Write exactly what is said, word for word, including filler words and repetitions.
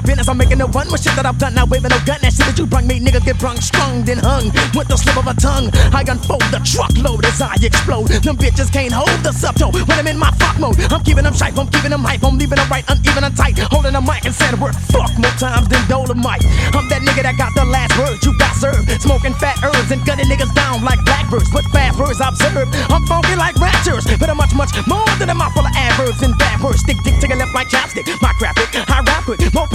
business, I'm making a run with shit that I've done. Now waving no gun, that shit that you brung me, nigga, get brung, strung, then hung with the slip of a tongue. I unfold the truckload as I explode. Them bitches can't hold the subtone when I'm in my fuck mode. I'm keeping them hype, I'm keeping them hype, I'm leaving them right, uneven and tight. Holding a mic and saying the word fuck more times than Dolomite. I'm that nigga that got the last word, you got served. Smoking fat herbs and gunning niggas down like blackbirds. But bad birds observe, I'm funky like raptors, but I'm much, much more than a mouth full of adverbs and bad words. Stick, dick, take a left like chapstick. My graphic, I rap it, more